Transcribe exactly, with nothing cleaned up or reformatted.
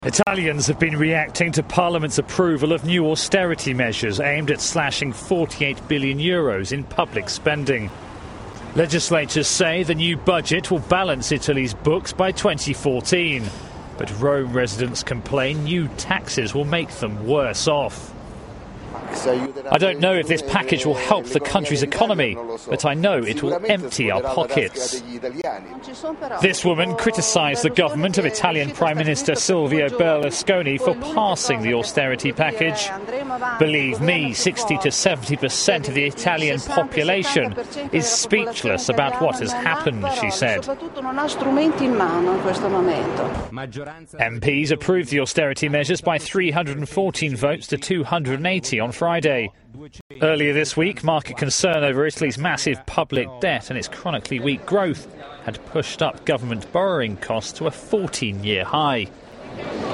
Italians have been reacting to Parliament's approval of new austerity measures aimed at slashing forty-eight billion euros in public spending. Legislators say the new budget will balance Italy's books by twenty fourteen. But Rome residents complain new taxes will make them worse off. I don't know if this package will help the country's economy, but I know it will empty our pockets. This woman criticised the government of Italian Prime Minister Silvio Berlusconi for passing the austerity package. Believe me, sixty to seventy percent of the Italian population is speechless about what has happened, she said. M Ps approved the austerity measures by three hundred fourteen votes to two hundred eighty on Friday. Earlier this week, market concern over Italy's massive public debt and its chronically weak growth had pushed up government borrowing costs to a fourteen-year high.